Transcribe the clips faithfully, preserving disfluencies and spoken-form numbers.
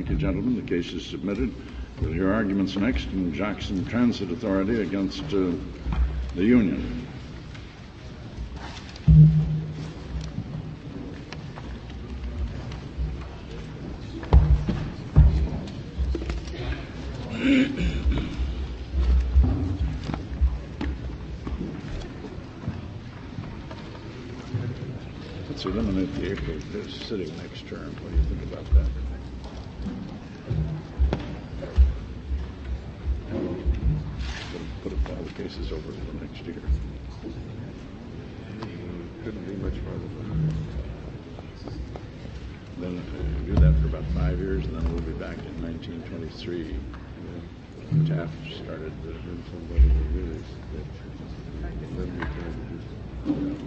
Thank you, gentlemen. The case is submitted. We'll hear arguments next in Jackson Transit Authority against uh, the union. Let's eliminate the April sitting next term. What do you think about that? Put all the cases over to the next year. Couldn't be much farther from that. Then uh, do that for about five years, and then we'll be back in nineteen twenty-three. Yeah. Taft started the... Then somebody will really let me try to do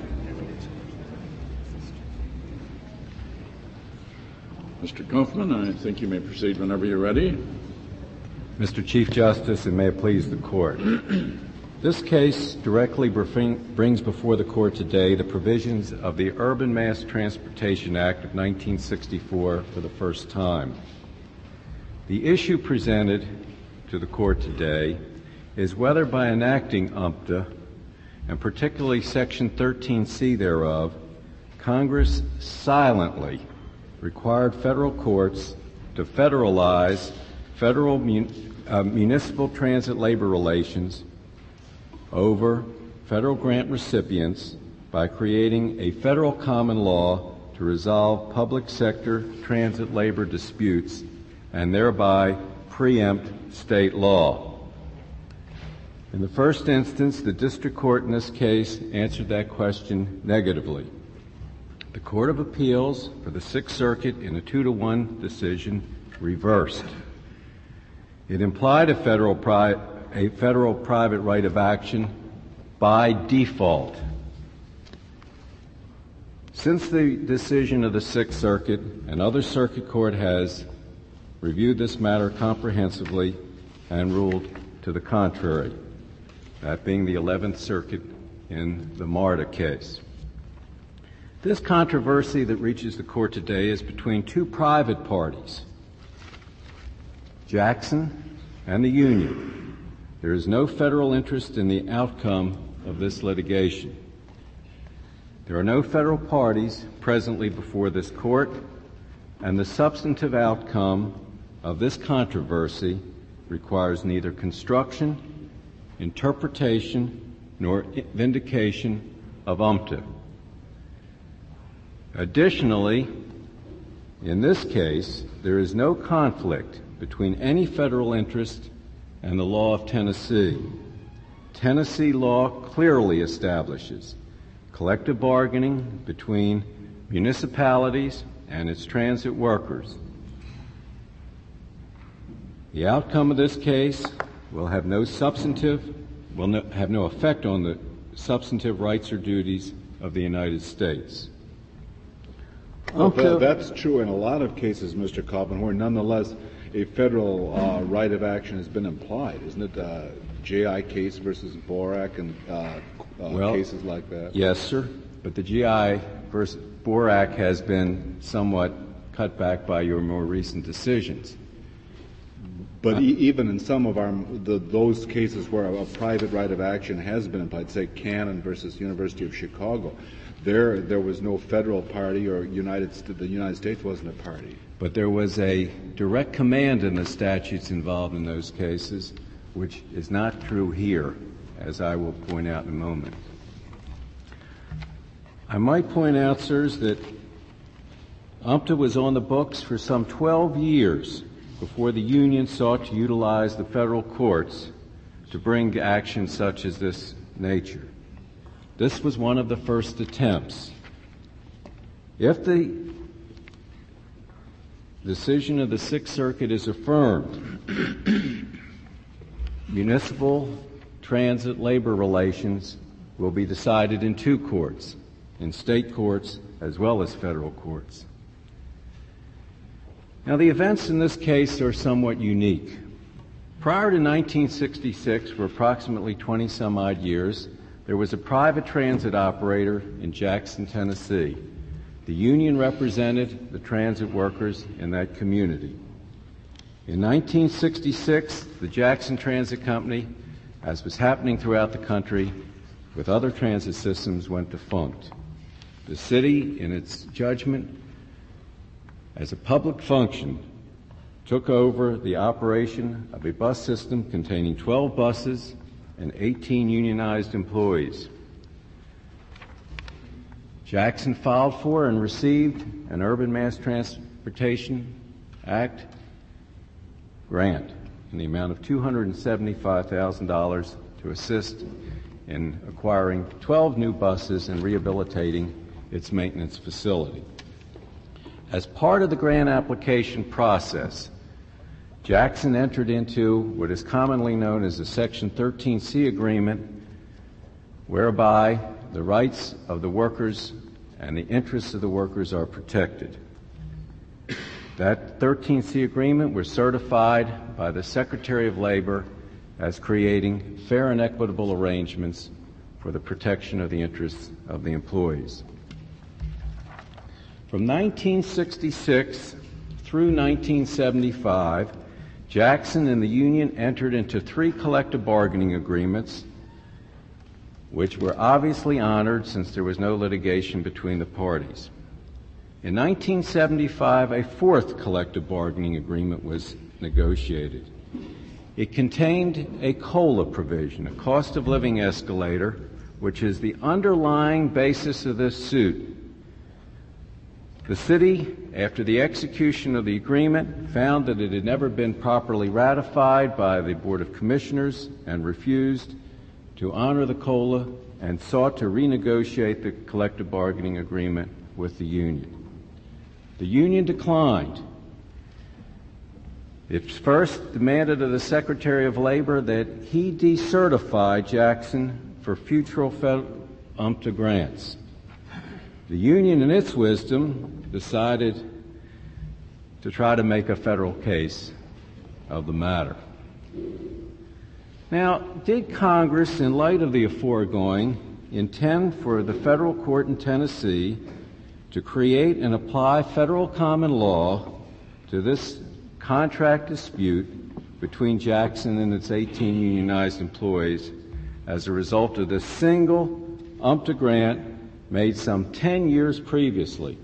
Mister Kaufman, I think you may proceed whenever you're ready. Mister Chief Justice, and may it please the Court. This case directly brings before the Court today the provisions of the Urban Mass Transportation Act of nineteen sixty-four for the first time. The issue presented to the Court today is whether by enacting U M T A, and particularly Section thirteen C thereof, Congress silently required federal courts to federalize federal mun- uh, municipal transit labor relations over federal grant recipients by creating a federal common law to resolve public sector transit labor disputes and thereby preempt state law. In the first instance, the district court in this case answered that question negatively. The Court of Appeals for the Sixth Circuit, in a two to one decision, reversed. It implied a federal, pri- a federal private right of action by default. Since the decision of the Sixth Circuit, another circuit court has reviewed this matter comprehensively and ruled to the contrary, that being the Eleventh Circuit in the MARTA case. This controversy that reaches the Court today is between two private parties, Jackson and the union. There is no federal interest in the outcome of this litigation. There are no federal parties presently before this Court, and the substantive outcome of this controversy requires neither construction, interpretation, nor vindication of U M T A. Additionally, in this case, there is no conflict between any federal interest and the law of Tennessee. Tennessee law clearly establishes collective bargaining between municipalities and its transit workers. The outcome of this case will have no substantive, will no, have no effect on the substantive rights or duties of the United States. Well, that, that's true in a lot of cases, Mister Kaufman, where nonetheless a federal uh, right of action has been implied. Isn't it uh, J I case versus Borak and uh, uh, well, cases like that? Yes, sir. But the G I versus Borak has been somewhat cut back by your more recent decisions. But uh, e- even in some of our the, those cases where a, a private right of action has been implied, say Cannon versus University of Chicago, There, there was no federal party, or United the United States wasn't a party. But there was a direct command in the statutes involved in those cases, which is not true here, as I will point out in a moment. I might point out, sirs, that U M T A was on the books for some twelve years before the union sought to utilize the federal courts to bring action such as this nature. This was one of the first attempts. If the decision of the Sixth Circuit is affirmed, municipal transit labor relations will be decided in two courts, in state courts as well as federal courts. Now, the events in this case are somewhat unique. Prior to nineteen sixty-six, for approximately twenty some odd years, there was a private transit operator in Jackson, Tennessee. The union represented the transit workers in that community. In nineteen sixty-six, the Jackson Transit Company, as was happening throughout the country with other transit systems, went defunct. The city, in its judgment, as a public function, took over the operation of a bus system containing twelve buses and eighteen unionized employees. Jackson filed for and received an Urban Mass Transportation Act grant in the amount of two hundred seventy-five thousand dollars to assist in acquiring twelve new buses and rehabilitating its maintenance facility. As part of the grant application process, Jackson entered into what is commonly known as the Section thirteen C agreement, whereby the rights of the workers and the interests of the workers are protected. That thirteen C agreement was certified by the Secretary of Labor as creating fair and equitable arrangements for the protection of the interests of the employees. From nineteen sixty-six through nineteen seventy-five, Jackson and the union entered into three collective bargaining agreements, which were obviously honored since there was no litigation between the parties. In nineteen seventy-five, a fourth collective bargaining agreement was negotiated. It contained a COLA provision, a cost of living escalator, which is the underlying basis of this suit. The city, after the execution of the agreement, found that it had never been properly ratified by the Board of Commissioners and refused to honor the COLA and sought to renegotiate the collective bargaining agreement with the union. The union declined. It first demanded of the Secretary of Labor that he decertify Jackson for future federal U M T A grants. The union, in its wisdom, decided to try to make a federal case of the matter. Now, did Congress, in light of the aforegoing, intend for the federal court in Tennessee to create and apply federal common law to this contract dispute between Jackson and its eighteen unionized employees as a result of this single U M T A grant made some ten years previously?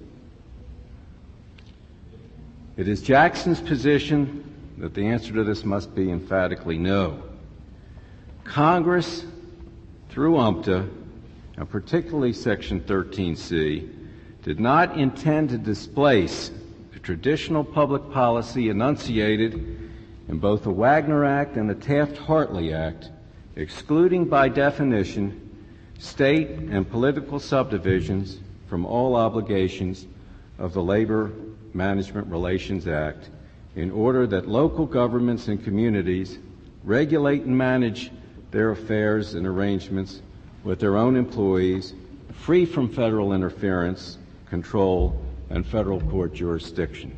It is Jackson's position that the answer to this must be emphatically no. Congress, through U M T A, and particularly Section thirteen C, did not intend to displace the traditional public policy enunciated in both the Wagner Act and the Taft-Hartley Act, excluding by definition state and political subdivisions from all obligations of the Labor Management Relations Act, in order that local governments and communities regulate and manage their affairs and arrangements with their own employees, free from federal interference, control, and federal court jurisdiction.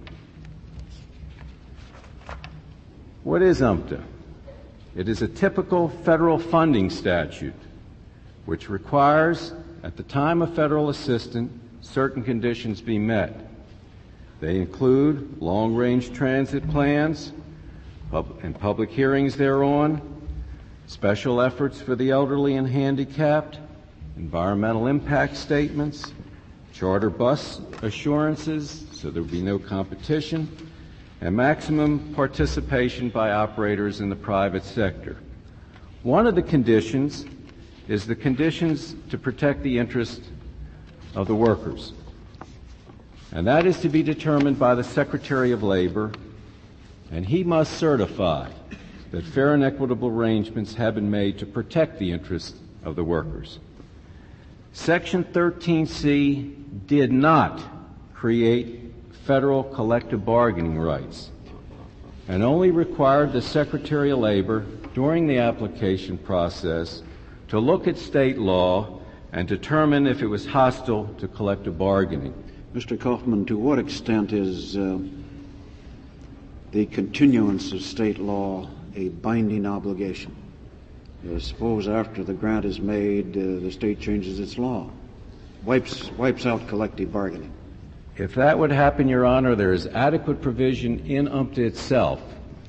What is U M T A? It is a typical federal funding statute which requires, at the time of federal assistance, certain conditions be met. They include long-range transit plans pub- and public hearings thereon, special efforts for the elderly and handicapped, environmental impact statements, charter bus assurances so there will be no competition, and maximum participation by operators in the private sector. One of the conditions is the conditions to protect the interests of the workers, and that is to be determined by the Secretary of Labor, and he must certify that fair and equitable arrangements have been made to protect the interests of the workers. Section thirteen C did not create federal collective bargaining rights and only required the Secretary of Labor during the application process to look at state law and determine if it was hostile to collective bargaining. Mister Kaufman, to what extent is uh, the continuance of state law a binding obligation? Uh, suppose after the grant is made, uh, the state changes its law, wipes wipes out collective bargaining. If that would happen, Your Honor, there is adequate provision in U M T A itself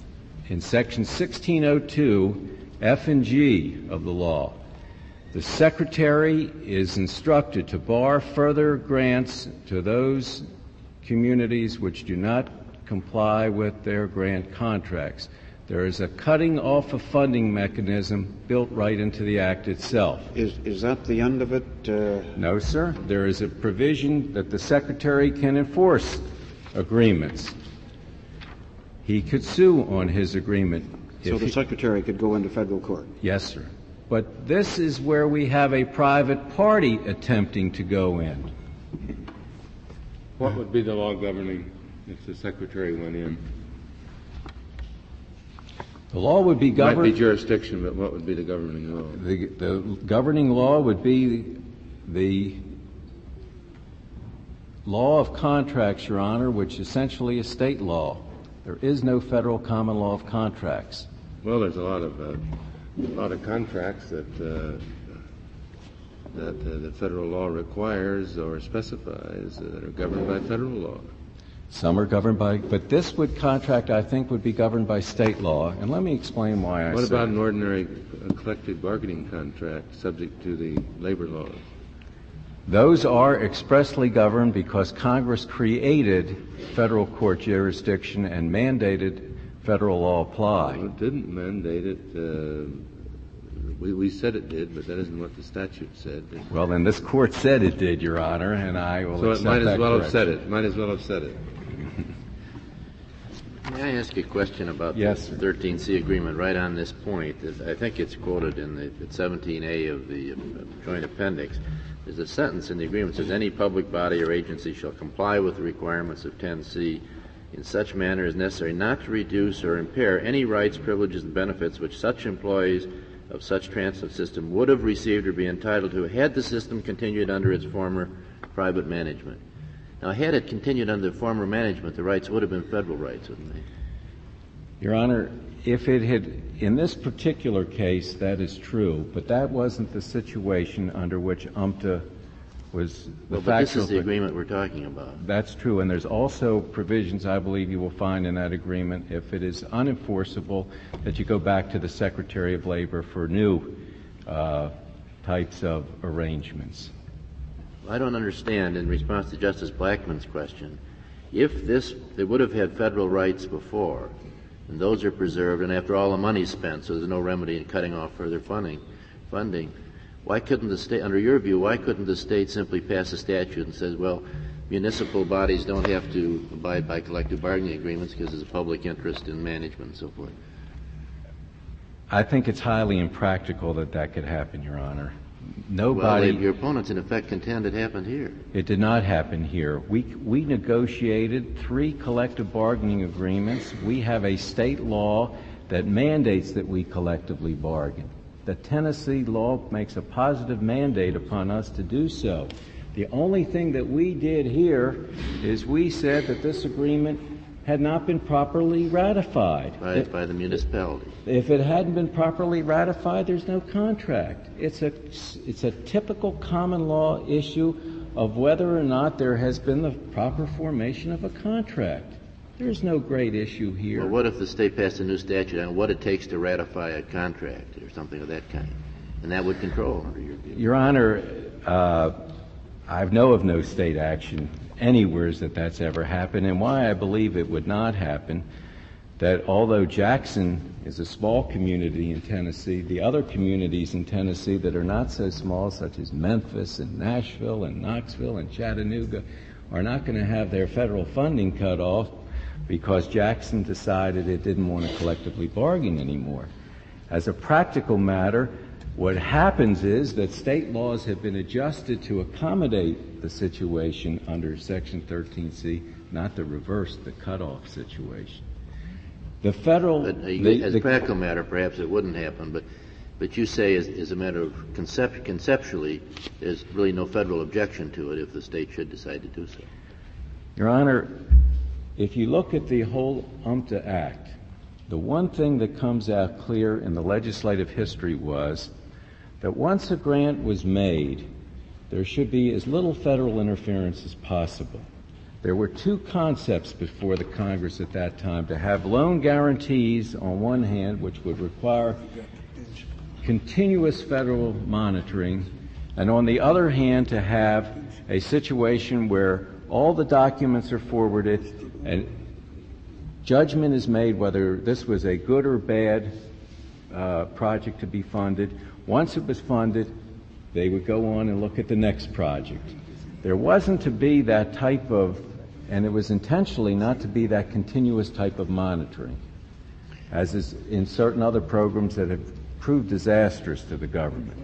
in Section sixteen oh two, F and G of the law, the Secretary is instructed to bar further grants to those communities which do not comply with their grant contracts. There is a cutting off of funding mechanism built right into the Act itself. Is, is that the end of it? Uh... No, sir. There is a provision that the Secretary can enforce agreements. He could sue on his agreement. So the he, Secretary could go into federal court? Yes, sir. But this is where we have a private party attempting to go in. What would be the law governing if the Secretary went in? The law would be governed... Might be jurisdiction, but what would be the governing law? The, the governing law would be the law of contracts, Your Honor, which essentially is state law. There is no federal common law of contracts. Well, there's a lot of uh, a lot of contracts that uh, that uh, the federal law requires or specifies uh, that are governed by federal law. Some are governed by, but this would contract, I think, would be governed by state law. And let me explain why I What say about that. an ordinary uh, collective bargaining contract subject to the labor laws? Those are expressly governed because Congress created federal court jurisdiction and mandated federal law apply. Well, it didn't mandate it. Uh, we, we said it did, but that isn't what the statute said. Well, then this court said it did, Your Honor, and I will So it accept might as that well correction. have said it. Might as well have said it. May I ask you a question about Yes, the sir. thirteen C agreement right on this point? I think it's quoted in the seventeen A of the Joint Appendix. There's a sentence in the agreement that says, any public body or agency shall comply with the requirements of ten C in such manner as necessary not to reduce or impair any rights, privileges, and benefits which such employees of such transit system would have received or be entitled to had the system continued under its former private management. Now, had it continued under the former management, the rights would have been federal rights, wouldn't they? Your Honor, if it had, in this particular case, that is true, but that wasn't the situation under which U M T A was the Well, but this factual... is the agreement we're talking about. That's true, and there's also provisions, I believe, you will find in that agreement, if it is unenforceable, that you go back to the Secretary of Labor for new uh, types of arrangements. I don't understand, in response to Justice Blackmun's question, if this, they would have had federal rights before, and those are preserved, and after all the money's spent, so there's no remedy in cutting off further funding, funding, why couldn't the state, under your view, why couldn't the state simply pass a statute and says, well, municipal bodies don't have to abide by collective bargaining agreements because there's a public interest in management and so forth? I think it's highly impractical that that could happen, Your Honor. Well, Nobody... they, your opponents, in effect, contend it happened here. It did not happen here. We, we negotiated three collective bargaining agreements. We have a state law that mandates that we collectively bargain. The Tennessee law makes a positive mandate upon us to do so. The only thing that we did here is we said that this agreement had not been properly ratified. By, If- by the municipality. If it hadn't been properly ratified, there's no contract. It's a, it's a typical common law issue of whether or not there has been the proper formation of a contract. There's no great issue here. Well, what if the state passed a new statute on what it takes to ratify a contract or something of that kind? And that would control, under your view. Your Honor, uh, I know of no state action anywhere that that's ever happened, and why I believe it would not happen, that although Jackson is a small community in Tennessee, the other communities in Tennessee that are not so small, such as Memphis and Nashville and Knoxville and Chattanooga, are not going to have their federal funding cut off because Jackson decided it didn't want to collectively bargain anymore. As a practical matter, what happens is that state laws have been adjusted to accommodate the situation under Section thirteen C, not the reverse, the cutoff situation. The federal... But, uh, the, as the, a practical matter, perhaps it wouldn't happen, but but you say as, as a matter of concept, conceptually, there's really no federal objection to it if the state should decide to do so. Your Honor, if you look at the whole U M T A Act, the one thing that comes out clear in the legislative history was that once a grant was made, there should be as little federal interference as possible. There were two concepts before the Congress at that time: to have loan guarantees on one hand, which would require continuous federal monitoring, and on the other hand, to have a situation where all the documents are forwarded and judgment is made whether this was a good or bad uh, project to be funded. Once it was funded, they would go on and look at the next project. There wasn't to be that type of, and it was intentionally not to be that continuous type of monitoring, as is in certain other programs that have proved disastrous to the government.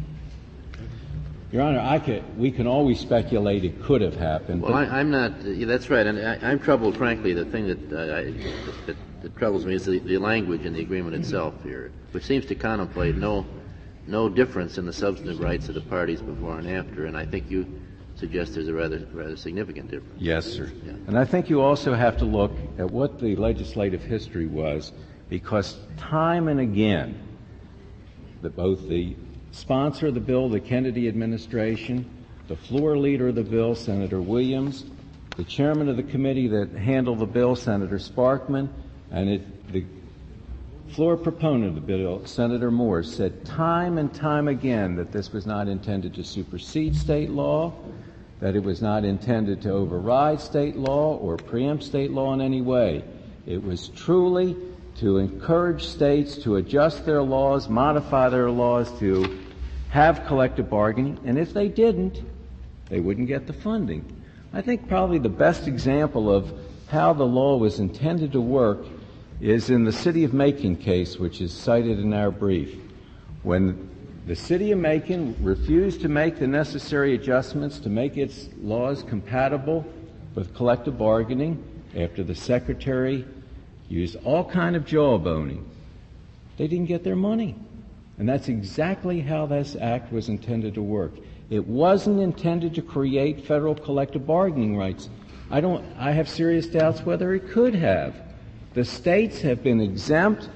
Your Honor, I could, we can always speculate it could have happened. Well, I, I'm not. Uh, that's right, and I, I'm troubled. Frankly, the thing that, uh, I, that, that troubles me is the, the language in the agreement itself here, which seems to contemplate no no difference in the substantive rights of the parties before and after. And I think you suggest there's a rather rather significant difference. Yes, sir. Yeah. And I think you also have to look at what the legislative history was, because time and again, the, both the sponsor of the bill, the Kennedy administration, the floor leader of the bill, Senator Williams, the chairman of the committee that handled the bill, Senator Sparkman, and it, the floor proponent of the bill, Senator Moore, said time and time again that this was not intended to supersede state law, that it was not intended to override state law or preempt state law in any way. It was truly to encourage states to adjust their laws, modify their laws to have collective bargaining, and if they didn't, they wouldn't get the funding. I think probably the best example of how the law was intended to work is in the City of Macon case, which is cited in our brief. When the City of Macon refused to make the necessary adjustments to make its laws compatible with collective bargaining after the Secretary used all kind of jawboning, they didn't get their money. And that's exactly how this act was intended to work. It wasn't intended to create federal collective bargaining rights. I don't, I have serious doubts whether it could have. The states have been exempt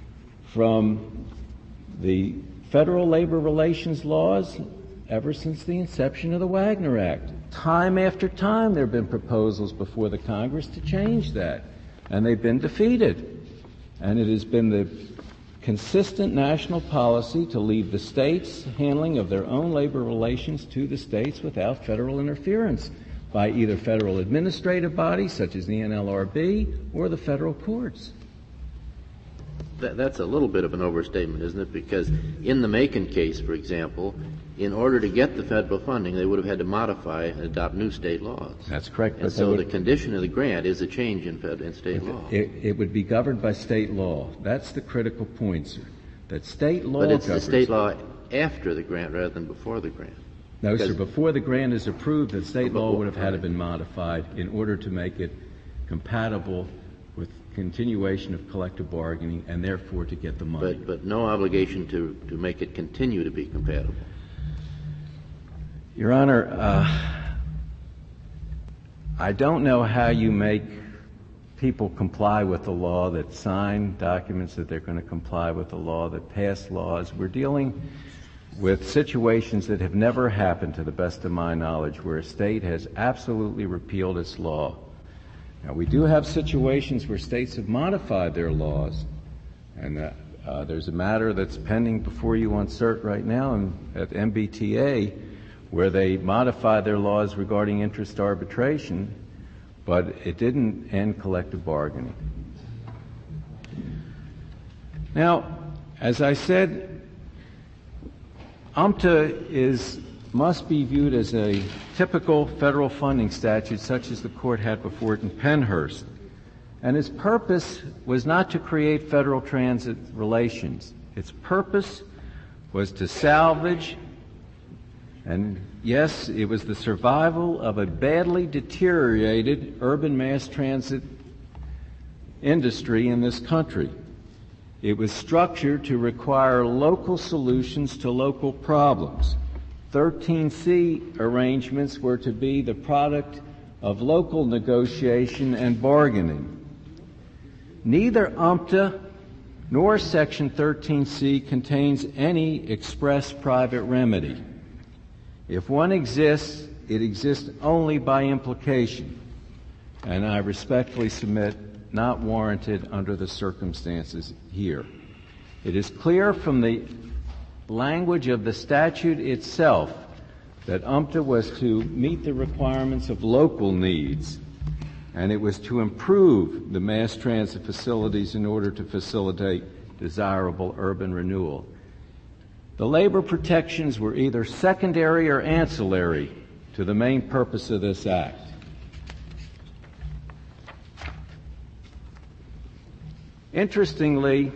from the federal labor relations laws ever since the inception of the Wagner Act. Time after time there have been proposals before the Congress to change that, and they've been defeated. And it has been the consistent national policy to leave the states' handling of their own labor relations to the states without federal interference by either federal administrative bodies such as the N L R B or the federal courts. That, that's a little bit of an overstatement, isn't it? Because in the Macon case, for example, in order to get the federal funding, they would have had to modify and adopt new state laws. That's correct. And but so would, the condition of the grant is a change in, fed, in state law. It, it would be governed by state law. That's the critical point, sir. That state law But it's governs. the state law after the grant rather than before the grant. No, because sir. Before the grant is approved, the state before, law would have had to right. been modified in order to make it compatible with continuation of collective bargaining and therefore to get the money. But, but no obligation to, to make it continue to be compatible. Your Honor, uh, I don't know how you make people comply with the law, that sign documents that they're going to comply with the law, that pass laws. We're dealing with situations that have never happened, to the best of my knowledge, where a state has absolutely repealed its law. Now, we do have situations where states have modified their laws, and uh, uh, there's a matter that's pending before you on cert right now in, at M B T A, where they modified their laws regarding interest arbitration, but it didn't end collective bargaining. Now, as I said, UMTA is must be viewed as a typical federal funding statute such as the court had before it in Pennhurst. And its purpose was not to create federal transit relations. Its purpose was to salvage, and yes, it was the survival of a badly deteriorated urban mass transit industry in this country. It was structured to require local solutions to local problems. thirteen C arrangements were to be the product of local negotiation and bargaining. Neither UMTA nor Section thirteen C contains any express private remedy. If one exists, it exists only by implication. and I respectfully submit not warranted under the circumstances here. It is clear from the language of the statute itself that UMTA was to meet the requirements of local needs, and it was to improve the mass transit facilities in order to facilitate desirable urban renewal. The labor protections were either secondary or ancillary to the main purpose of this act. Interestingly,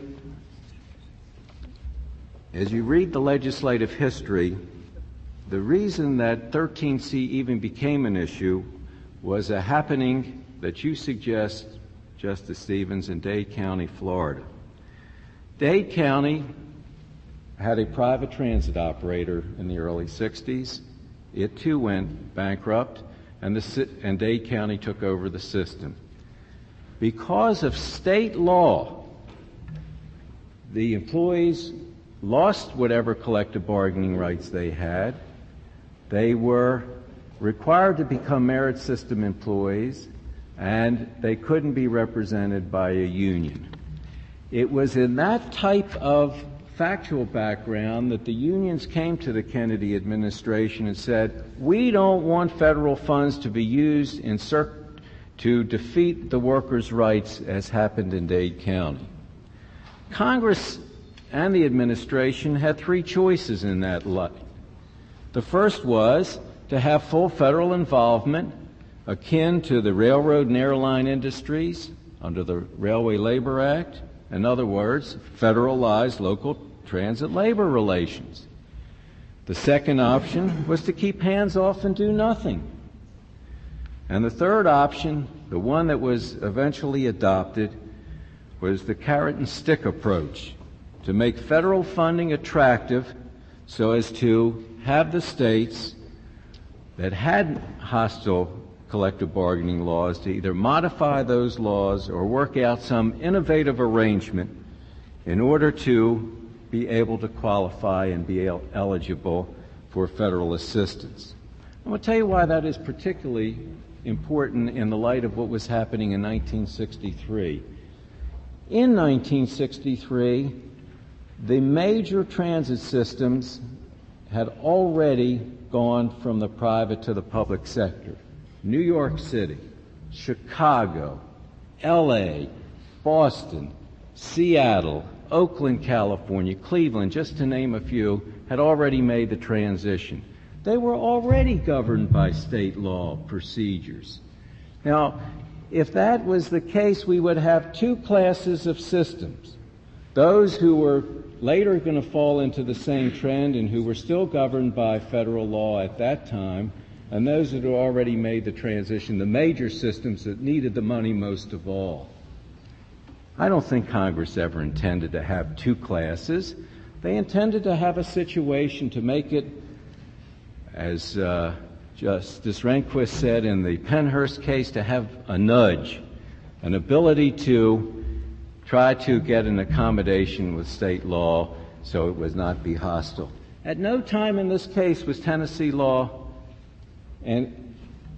as you read the legislative history, the reason that thirteen C even became an issue was a happening that you suggest, Justice Stevens, in Dade County, Florida. Dade County had a private transit operator in the early sixties. It too went bankrupt, and, the, and Dade County took over the system. Because of state law, the employees lost whatever collective bargaining rights they had. They were required to become merit system employees, and they couldn't be represented by a union. It was in that type of factual background that the unions came to the Kennedy administration and said, we don't want federal funds to be used in cir- to defeat the workers' rights as happened in Dade County. Congress and the administration had three choices in that light. The first was to have full federal involvement akin to the railroad and airline industries under the Railway Labor Act. In other words, federalize local transit labor relations. The second option was to keep hands off and do nothing. And the third option, the one that was eventually adopted, was the carrot and stick approach, to make federal funding attractive so as to have the states that had hostile collective bargaining laws to either modify those laws or work out some innovative arrangement in order to be able to qualify and be el- eligible for federal assistance. I'm going to tell you why that is particularly important in the light of what was happening in nineteen sixty-three. In nineteen sixty-three, the major transit systems had already gone from the private to the public sector. New York City, Chicago, L A, Boston, Seattle, Oakland, California, Cleveland, just to name a few, had already made the transition. They were already governed by state law procedures. Now, if that was the case, we would have two classes of systems. Those who were later going to fall into the same trend and who were still governed by federal law at that time, and those that had already made the transition, the major systems that needed the money most of all. I don't think Congress ever intended to have two classes. They intended to have a situation to make it, as uh, Justice Rehnquist said in the Pennhurst case, to have a nudge, an ability to try to get an accommodation with state law so it would not be hostile. At no time in this case was Tennessee law and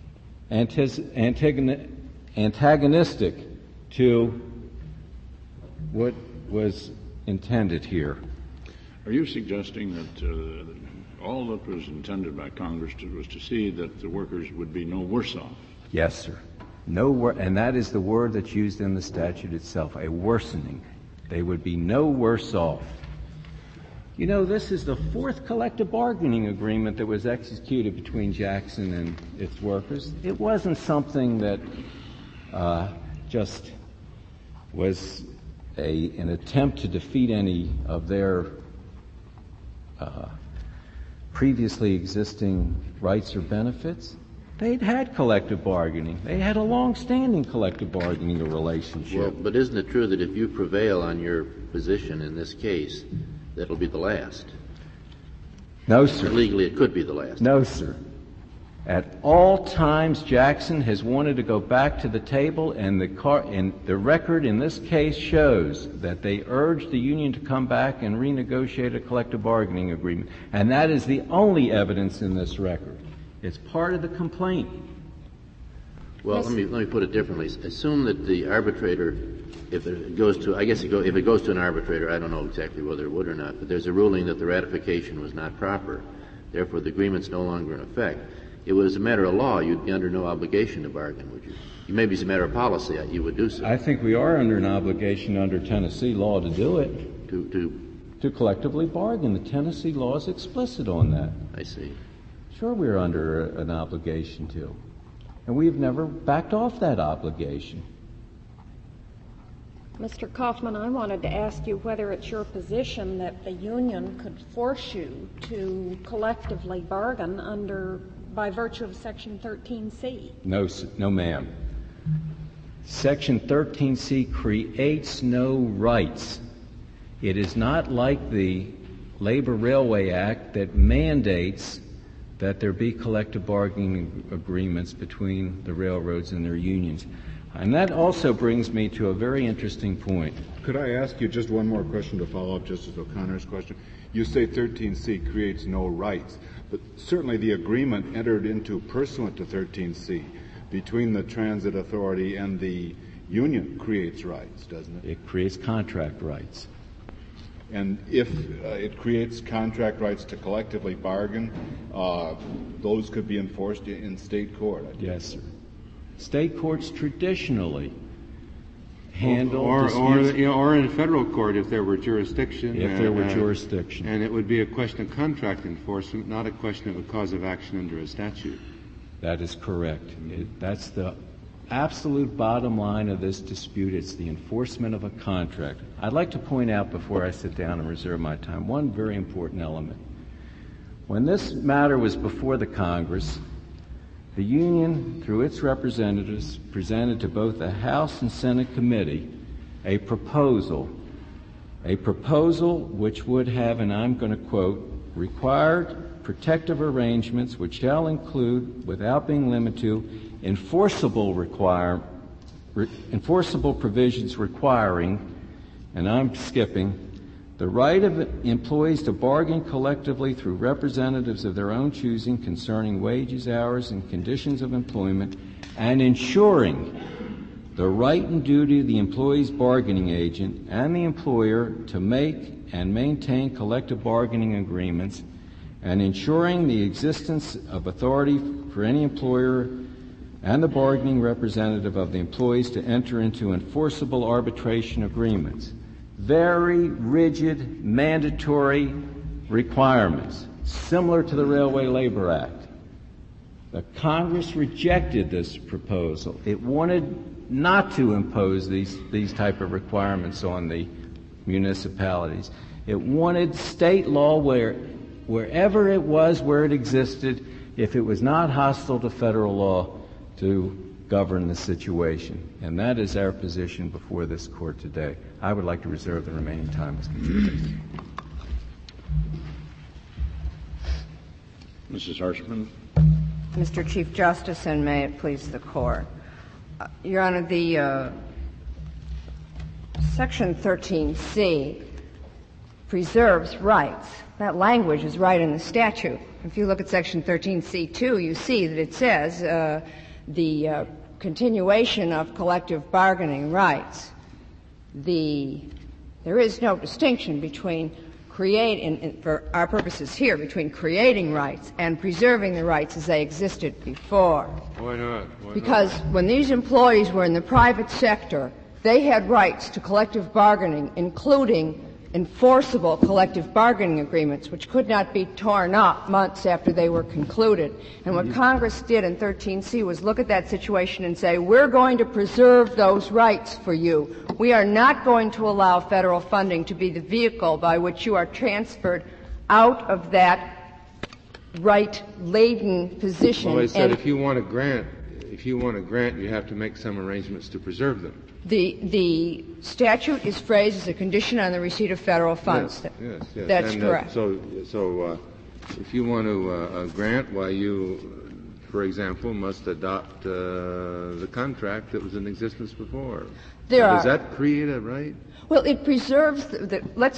antagonistic to what was intended here. Are you suggesting that uh, all that was intended by Congress to, was to see that the workers would be no worse off? Yes, sir. No wor- and that is the word that's used in the statute itself, a worsening. They would be no worse off. You know, this is the fourth collective bargaining agreement that was executed between Jackson and its workers. It wasn't something that uh, just was a, an attempt to defeat any of their uh, previously existing rights or benefits. They'd had collective bargaining. They had a long-standing collective bargaining relationship. Well, but isn't it true that if you prevail on your position in this case, that'll be the last? No, sir. Legally, it could be the last. No, sir. At all times, Jackson has wanted to go back to the table, and the, car, and the record in this case shows that they urged the union to come back and renegotiate a collective bargaining agreement. And that is the only evidence in this record. It's part of the complaint. Well, let me let me put it differently. Assume that the arbitrator, if it goes to, I guess it go, if it goes to an arbitrator, I don't know exactly whether it would or not, but there's a ruling that the ratification was not proper. Therefore, the agreement's no longer in effect. It was a matter of law. You'd be under no obligation to bargain, would you? Maybe as a matter of policy, you would do so. I think we are under an obligation under Tennessee law to do it. To to to collectively bargain. The Tennessee law is explicit on that. I see. Sure, we're under a, an obligation to. And we've never backed off that obligation. Mister Kaufman, I wanted to ask you whether it's your position that the union could force you to collectively bargain under, by virtue of Section thirteen C. No, no, ma'am. Section thirteen C creates no rights. It is not like the Labor Railway Act that mandates that there be collective bargaining agreements between the railroads and their unions. And that also brings me to a very interesting point. Could I ask you just one more question to follow up Justice O'Connor's question? You say thirteen C creates no rights, but certainly the agreement entered into pursuant to thirteen C between the Transit Authority and the union creates rights, doesn't it? It creates contract rights. And if uh, it creates contract rights to collectively bargain, uh, those could be enforced in state court. I yes, sir. State courts traditionally handle or, or, disputes, you know, or in federal court if there were jurisdiction. If there were uh, jurisdiction. And it would be a question of contract enforcement, not a question of a cause of action under a statute. That is correct. It, that's the absolute bottom line of this dispute. It's the enforcement of a contract. I'd like to point out before I sit down and reserve my time one very important element. When this matter was before the Congress, the union, through its representatives, presented to both the House and Senate committee a proposal, a proposal which would have, and I'm going to quote, required protective arrangements which shall include, without being limited to, enforceable require, re, enforceable provisions requiring, and I'm skipping, the right of employees to bargain collectively through representatives of their own choosing concerning wages, hours, and conditions of employment, and ensuring the right and duty of the employee's bargaining agent and the employer to make and maintain collective bargaining agreements, and ensuring the existence of authority for any employer and the bargaining representative of the employees to enter into enforceable arbitration agreements. Very rigid, mandatory requirements, similar to the Railway Labor Act. The Congress rejected this proposal. It wanted not to impose these, these type of requirements on the municipalities. It wanted state law where, wherever it was, where it existed, if it was not hostile to federal law, to govern the situation. And that is our position before this court today. I would like to reserve the remaining time as continues. Missus Harshman. Mister Chief Justice, and may it please the Court. Uh, Your Honor, the uh, Section thirteen C preserves rights. That language is right in the statute. If you look at Section thirteen C two, you see that it says uh, the uh, continuation of collective bargaining rights. The there is no distinction between create, in, in, for our purposes here, between creating rights and preserving the rights as they existed before. Why not? Why because not? when these employees were in the private sector, they had rights to collective bargaining, including enforceable collective bargaining agreements, which could not be torn up months after they were concluded. And what Congress did in thirteen C was look at that situation and say, we're going to preserve those rights for you. We are not going to allow federal funding to be the vehicle by which you are transferred out of that right-laden position. Well, they said and if you want a grant, if you want a grant, you have to make some arrangements to preserve them. The the statute is phrased as a condition on the receipt of federal funds. Yes, yes, yes. That's and, correct. Uh, so, so uh, if you want to uh, a grant, why you, for example, must adopt uh, the contract that was in existence before. There Does are, that create a right? Well, it preserves the, the. Let's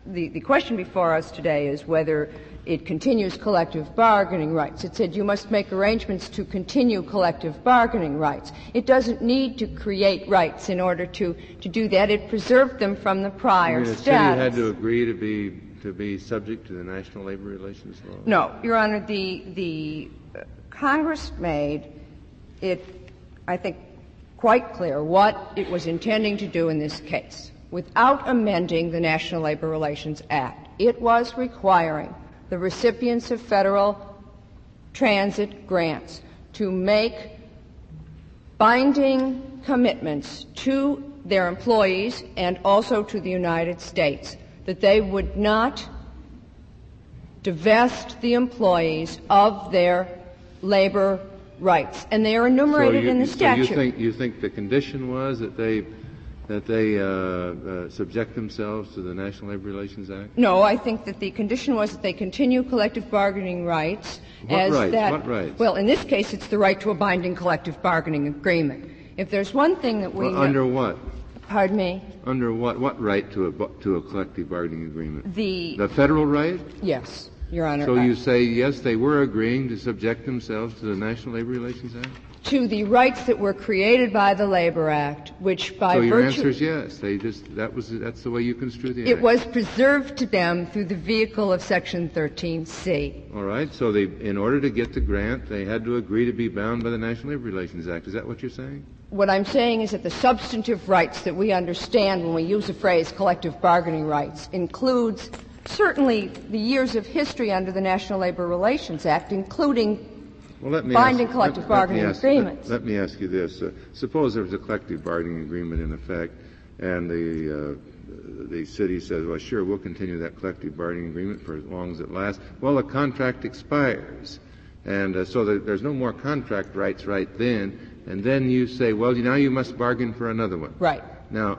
the, the question before us today is whether it continues collective bargaining rights. It said you must make arrangements to continue collective bargaining rights. It doesn't need to create rights in order to, to do that. It preserved them from the prior I mean, the status. city had to agree to be to be subject to the National Labor Relations Law? No, Your Honor. The the uh, Congress made it, I think, quite clear what it was intending to do in this case. Without amending the National Labor Relations Act, it was requiring the recipients of federal transit grants to make binding commitments to their employees and also to the United States that they would not divest the employees of their labor rights. And they are enumerated so you, in the statute. So you think, you think the condition was that they that they uh, uh, subject themselves to the National Labor Relations Act? No, I think that the condition was that they continue collective bargaining rights. What as rights? that, What rights? Well, in this case, it's the right to a binding collective bargaining agreement. If there's one thing that we well, under what? Pardon me? Under what? What right to a to a collective bargaining agreement? The the federal right? Yes, Your Honor. So I, you say yes, they were agreeing to subject themselves to the National Labor Relations Act? To the rights that were created by the Labor Act, which by so virtue... your answer is yes. They just that was that's the way you construe the act. It was preserved to them through the vehicle of Section thirteen C. All right. So they, in order to get the grant, they had to agree to be bound by the National Labor Relations Act. Is that what you're saying? What I'm saying is that the substantive rights that we understand when we use the phrase collective bargaining rights includes certainly the years of history under the National Labor Relations Act, including Well, let me binding ask, collective let, bargaining let ask, agreements. Let, let me ask you this. Uh, suppose there was a collective bargaining agreement in effect, and the uh, the city says, well, sure, we'll continue that collective bargaining agreement for as long as it lasts. Well, the contract expires, and uh, so that there's no more contract rights right then, and then you say, well, now you must bargain for another one. Right. Now,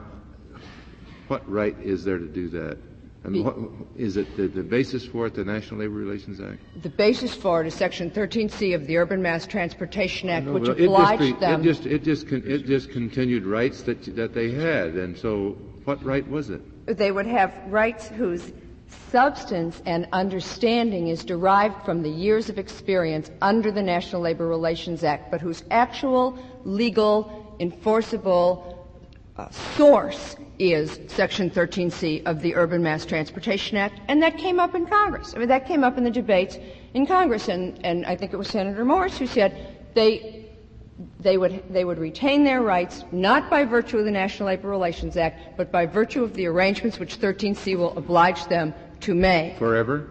what right is there to do that? I mean, what, is it the, the basis for it, the National Labor Relations Act? The basis for it is Section thirteen C of the Urban Mass Transportation Act, No, which it obliged just, them. It just, it just, con- it just continued rights that that they had, and so what right was it? They would have rights whose substance and understanding is derived from the years of experience under the National Labor Relations Act, but whose actual legal, enforceable uh, source is Section thirteen C of the Urban Mass Transportation Act, and that came up in Congress. I mean, that came up in the debates in Congress, and, and I think it was Senator Morris who said they they would they would retain their rights not by virtue of the National Labor Relations Act, but by virtue of the arrangements which thirteen C will oblige them to make. Forever?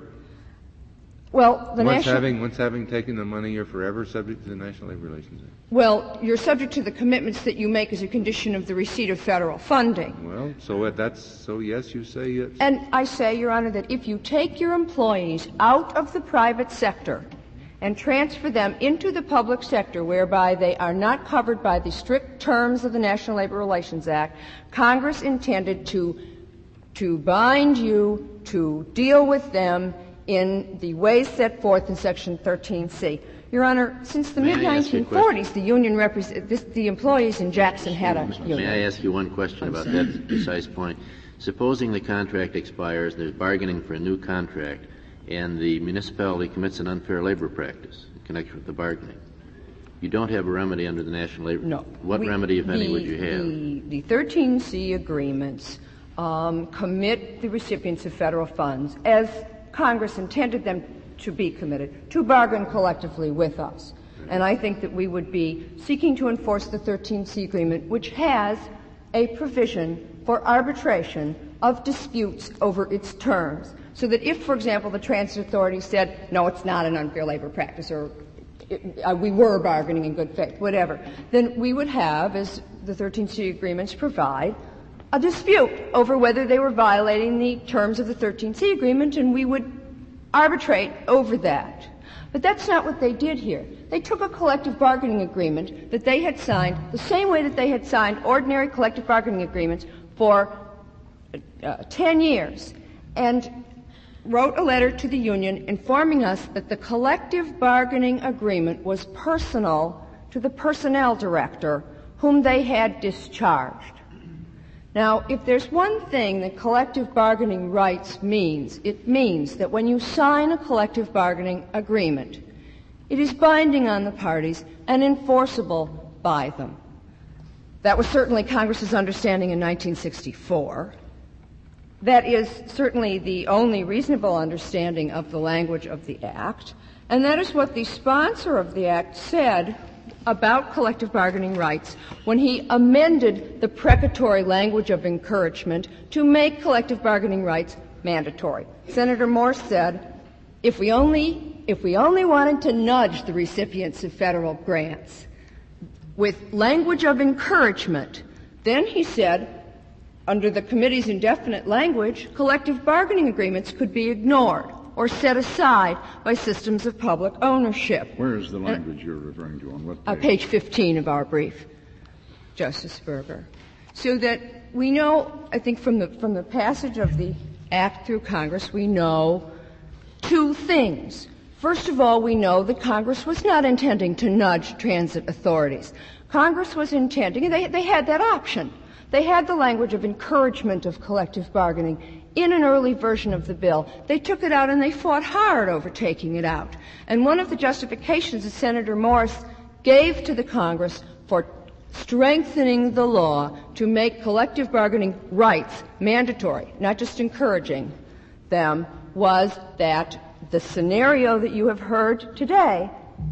Well, the once national having once having taken the money, you're forever subject to the National Labor Relations Act. Well, you're subject to the commitments that you make as a condition of the receipt of federal funding. Well, so that's so. Yes, you say yes. And I say, Your Honor, that if you take your employees out of the private sector and transfer them into the public sector, whereby they are not covered by the strict terms of the National Labor Relations Act, Congress intended to to bind you to deal with them in the ways set forth in Section thirteen C. Your Honor, since the mid nineteen forties, the union represent this, the employees in Jackson had a union. May I ask you one question about that precise point? Supposing the contract expires, there's bargaining for a new contract, and the municipality commits an unfair labor practice in connection with the bargaining. You don't have a remedy under the National Labor. No. What we, remedy, if the, any, would you have? The, the thirteen C agreements um, commit the recipients of federal funds, as Congress intended them to be committed, to bargain collectively with us. And I think that we would be seeking to enforce the thirteen C agreement, which has a provision for arbitration of disputes over its terms, so that if, for example, the transit authority said, no, it's not an unfair labor practice, or it, uh, we were bargaining in good faith, whatever, then we would have, as the thirteen C agreements provide, a dispute over whether they were violating the terms of the thirteen C agreement, and we would arbitrate over that. But that's not what they did here. They took a collective bargaining agreement that they had signed the same way that they had signed ordinary collective bargaining agreements for uh, ten years, and wrote a letter to the union informing us that the collective bargaining agreement was personal to the personnel director whom they had discharged. Now, if there's one thing that collective bargaining rights means, it means that when you sign a collective bargaining agreement, it is binding on the parties and enforceable by them. That was certainly Congress's understanding in nineteen sixty-four. That is certainly the only reasonable understanding of the language of the Act, and that is what the sponsor of the Act said about collective bargaining rights when he amended the precatory language of encouragement to make collective bargaining rights mandatory. Senator Morse said, if we only, if we only wanted to nudge the recipients of federal grants with language of encouragement, then he said, under the committee's indefinite language, collective bargaining agreements could be ignored or set aside by systems of public ownership. Where is the language uh, you're referring to? On what page? Uh, page fifteen of our brief, Justice Berger. So that we know, I think from the, from the passage of the Act through Congress, we know two things. First of all, we know that Congress was not intending to nudge transit authorities. Congress was intending, and they, they had that option. They had the language of encouragement of collective bargaining in an early version of the bill. They took it out and they fought hard over taking it out. And one of the justifications that Senator Morse gave to the Congress for strengthening the law to make collective bargaining rights mandatory, not just encouraging them, was that the scenario that you have heard today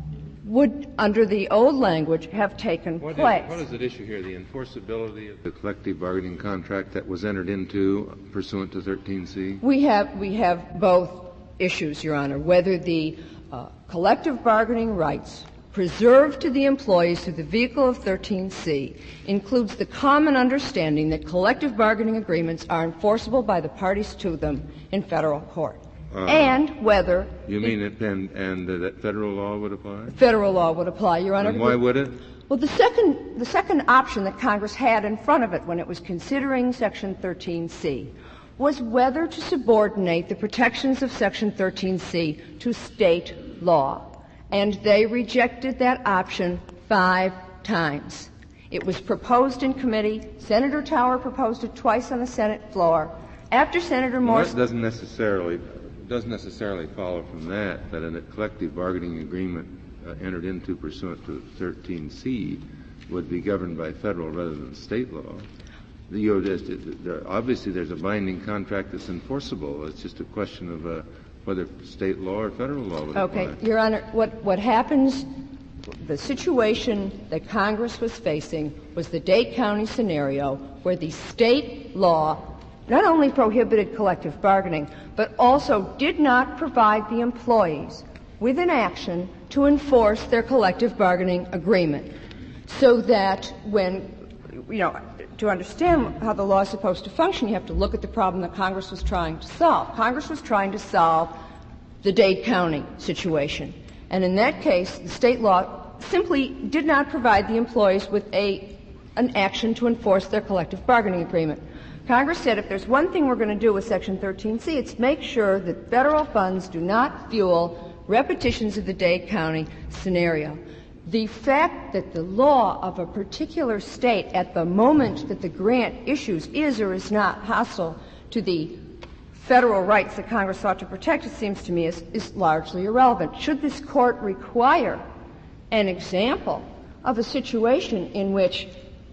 would, under the old language, have taken what place. Is, what is at issue here? The enforceability of the collective bargaining contract that was entered into pursuant to thirteen C? We have, we have both issues, Your Honor, whether the uh, collective bargaining rights preserved to the employees through the vehicle of thirteen C includes the common understanding that collective bargaining agreements are enforceable by the parties to them in federal court. Uh, and whether you mean it, and, and uh, that federal law would apply? Federal law would apply, Your Honor. And why would it? Well, the second the second option that Congress had in front of it when it was considering Section thirteen C was whether to subordinate the protections of Section thirteen C to state law, and they rejected that option five times. It was proposed in committee. Senator Tower proposed it twice on the Senate floor. After Senator Morse, well, that doesn't necessarily. doesn't necessarily follow from that that a collective bargaining agreement uh, entered into pursuant to thirteen C would be governed by federal rather than state law. The, you know, there, obviously, there's a binding contract that's enforceable. It's just a question of uh, whether state law or federal law would okay, apply. Your Honor, what, what happens, the situation that Congress was facing was the Dade County scenario where the state law not only prohibited collective bargaining, but also did not provide the employees with an action to enforce their collective bargaining agreement. So that when, you know, to understand how the law is supposed to function, you have to look at the problem that Congress was trying to solve. Congress was trying to solve the Dade County situation. And in that case, the state law simply did not provide the employees with a, an action to enforce their collective bargaining agreement. Congress said if there's one thing we're going to do with Section thirteen C, it's make sure that federal funds do not fuel repetitions of the Dade County scenario. The fact that the law of a particular state at the moment that the grant issues is or is not hostile to the federal rights that Congress sought to protect, it seems to me, is, is largely irrelevant. Should this Court require an example of a situation in which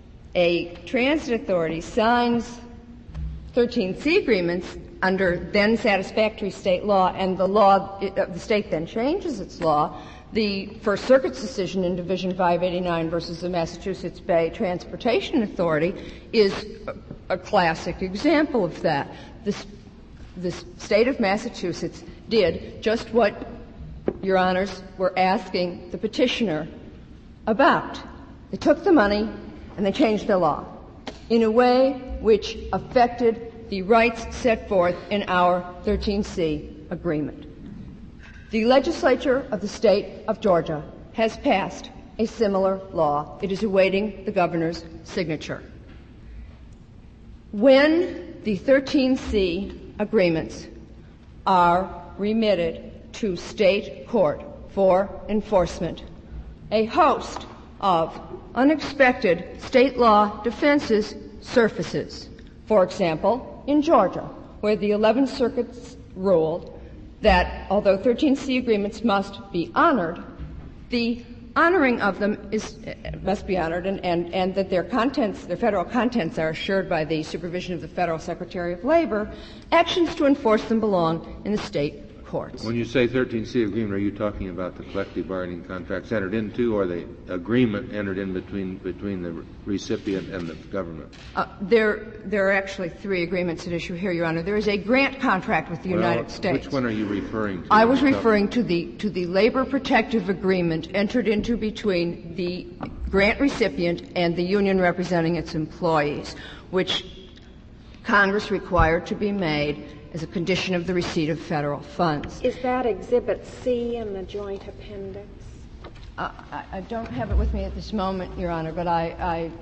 a transit authority signs thirteen C agreements under then satisfactory state law, and the law of the state then changes its law, the First Circuit's decision in Division five eighty-nine versus the Massachusetts Bay Transportation Authority is a, a classic example of that. This, the state of Massachusetts did just what Your Honors were asking the petitioner about. They took the money and they changed the law in a way which affected the rights set forth in our thirteen C agreement. The legislature of the state of Georgia has passed a similar law. It is awaiting the governor's signature. When the thirteen C agreements are remitted to state court for enforcement, a host of unexpected state law defenses surfaces. For example, in Georgia, where the eleventh Circuit ruled that although thirteen C agreements must be honored, the honoring of them is uh, must be honored, and, and, and that their contents, their federal contents, are assured by the supervision of the Federal Secretary of Labor. Actions to enforce them belong in the state courts. When you say thirteen C agreement, are you talking about the collective bargaining contracts entered into, or the agreement entered in between between the recipient and the government? Uh, there, there are actually three agreements at issue here, Your Honor. There is a grant contract with the well, United States. Which one are you referring to? I was referring to the to the labor protective agreement entered into between the grant recipient and the union representing its employees, which Congress required to be made as a condition of the receipt of federal funds. Is that Exhibit C in the joint appendix? Uh, I, I don't have it with me at this moment, Your Honor, but I,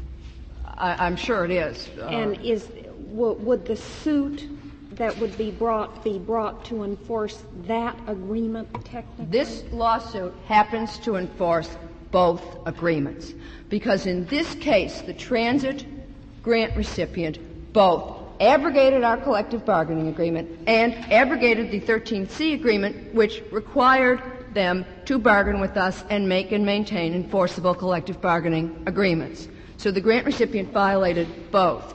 I, I I'm sure it is. Uh, and is w- would the suit that would be brought be brought to enforce that agreement technically? This lawsuit happens to enforce both agreements, because in this case, the transit grant recipient both abrogated our collective bargaining agreement and abrogated the thirteen C agreement, which required them to bargain with us and make and maintain enforceable collective bargaining agreements. So the grant recipient violated both.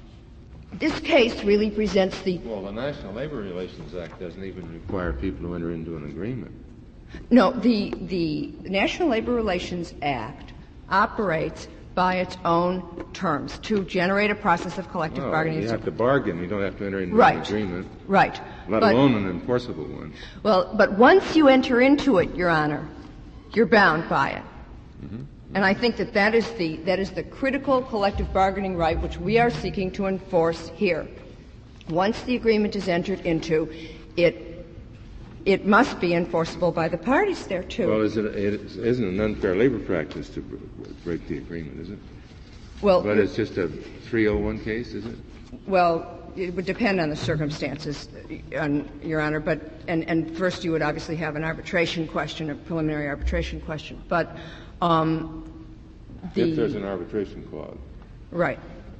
This case really presents the... Well, the National Labor Relations Act doesn't even require people to enter into an agreement. No, the, the National Labor Relations Act operates by its own terms to generate a process of collective well, bargaining. You have to bargain. You don't have to enter into right. an agreement. Right. Let but, alone an enforceable one. Well, but once you enter into it, Your Honor, you're bound by it. Mm-hmm. And I think that that is the that is the critical collective bargaining right which we are seeking to enforce here. Once the agreement is entered into, it it must be enforceable by the parties thereto. Well, is it, it isn't an unfair labor practice to break the agreement, is it? Well, but it's just a three oh one case, is it? Well, it would depend on the circumstances, on, Your Honor. But and, and first, you would obviously have an arbitration question, a preliminary arbitration question. But um, the, if there's an arbitration clause, right?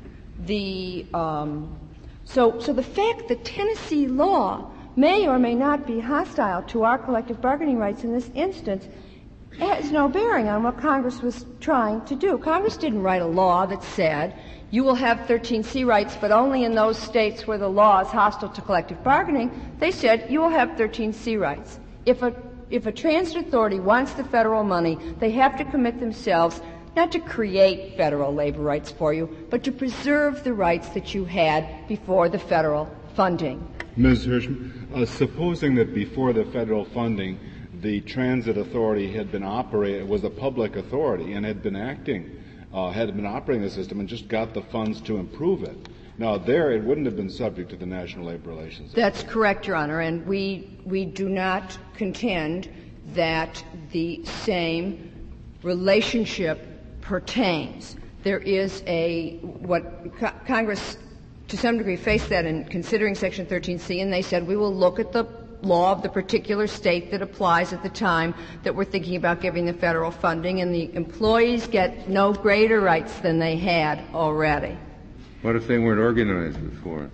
The um, so so the fact that Tennessee law may or may not be hostile to our collective bargaining rights in this instance has no bearing on what Congress was trying to do. Congress didn't write a law that said you will have thirteen C rights, but only in those states where the law is hostile to collective bargaining. They said you will have thirteen C rights. If a if a transit authority wants the federal money, they have to commit themselves not to create federal labor rights for you, but to preserve the rights that you had before the federal funding. Miz Hirschman, uh, supposing that before the federal funding, the transit authority had been operating, was a public authority and had been acting, uh, had been operating the system and just got the funds to improve it. Now, there it wouldn't have been subject to the National Labor Relations Act. That's correct, Your Honor, and we we do not contend that the same relationship pertains. There is a what co- Congress, to some degree, faced that in considering Section thirteen C, and they said we will look at the law of the particular state that applies at the time that we're thinking about giving the federal funding, and the employees get no greater rights than they had already. What if they weren't organized before?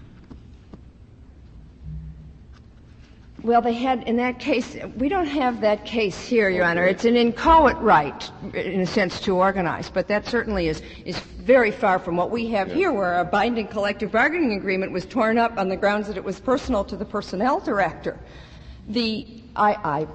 Well, they had, in that case, we don't have that case here, Your okay. Honor. It's an inchoate right, in a sense, to organize, but that certainly is, is very far from what we have yeah. here, where a binding collective bargaining agreement was torn up on the grounds that it was personal to the personnel director. The, I, I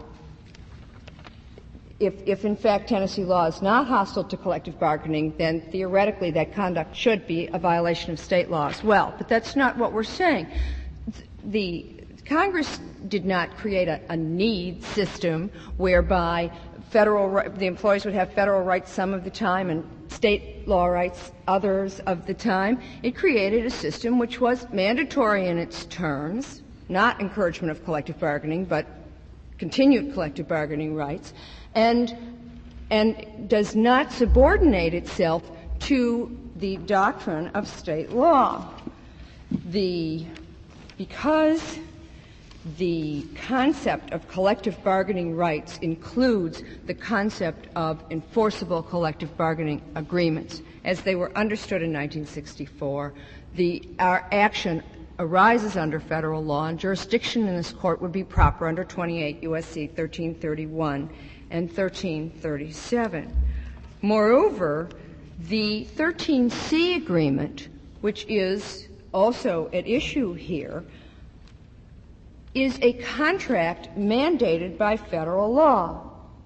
If, if in fact Tennessee law is not hostile to collective bargaining, then theoretically that conduct should be a violation of state law as well. But that's not what we're saying. The Congress did not create a, a need system whereby federal the employees would have federal rights some of the time and state law rights others of the time. It created a system which was mandatory in its terms, not encouragement of collective bargaining, but continued collective bargaining rights, and and does not subordinate itself to the doctrine of state law. The because the concept of collective bargaining rights includes the concept of enforceable collective bargaining agreements as they were understood in nineteen sixty-four, the our action arises under federal law, and jurisdiction in this court would be proper under twenty-eight U S C thirteen thirty-one and thirteen thirty-seven. Moreover, the thirteen C agreement, which is also at issue here, is a contract mandated by federal law.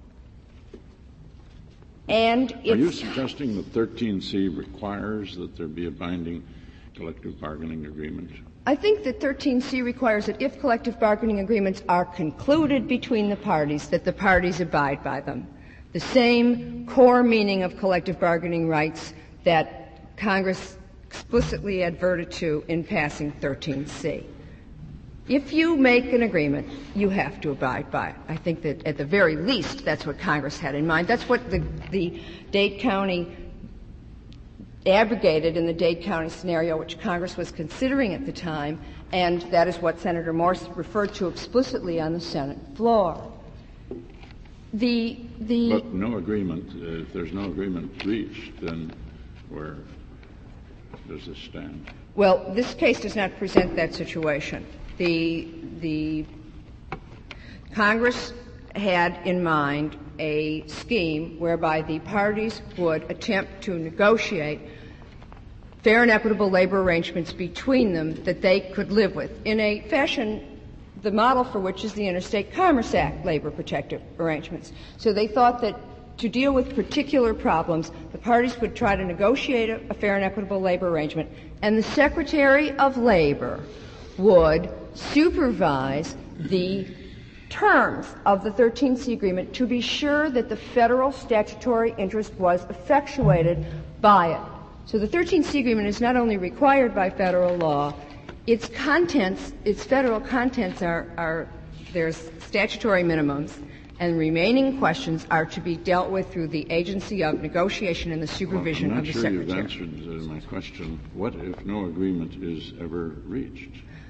And it's Are you suggesting that thirteen C requires that there be a binding collective bargaining agreement? I think that thirteen C requires that if collective bargaining agreements are concluded between the parties, that the parties abide by them. The same core meaning of collective bargaining rights that Congress explicitly adverted to in passing thirteen C. If you make an agreement, you have to abide by it. I think that at the very least that's what Congress had in mind. That's what the, the Dade County abrogated in the Dade County scenario, which Congress was considering at the time, and that is what Senator Morse referred to explicitly on the Senate floor. The, the But no agreement, uh, if there's no agreement reached, then where does this stand? Well, this case does not present that situation. The, the Congress had in mind a scheme whereby the parties would attempt to negotiate fair and equitable labor arrangements between them that they could live with in a fashion, the model for which is the Interstate Commerce Act labor protective arrangements. So they thought that to deal with particular problems, the parties would try to negotiate a, a fair and equitable labor arrangement, and the Secretary of Labor would supervise the terms of the thirteen C agreement to be sure that the federal statutory interest was effectuated by it. So the thirteen C agreement is not only required by federal law, its contents, its federal contents are, are there's statutory minimums, and remaining questions are to be dealt with through the agency of negotiation and the supervision well, I'm of the not sure Secretary. You've answered uh, my question. What if no agreement is ever reached?